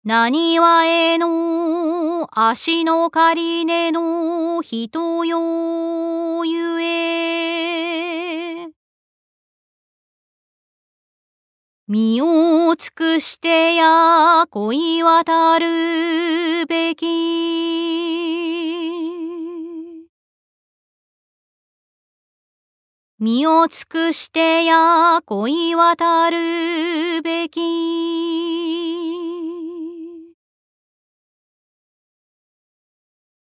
なにわへの足の借り根の人よゆえ。身を尽くしてや恋渡るべき。身を尽くしてや恋渡るべき。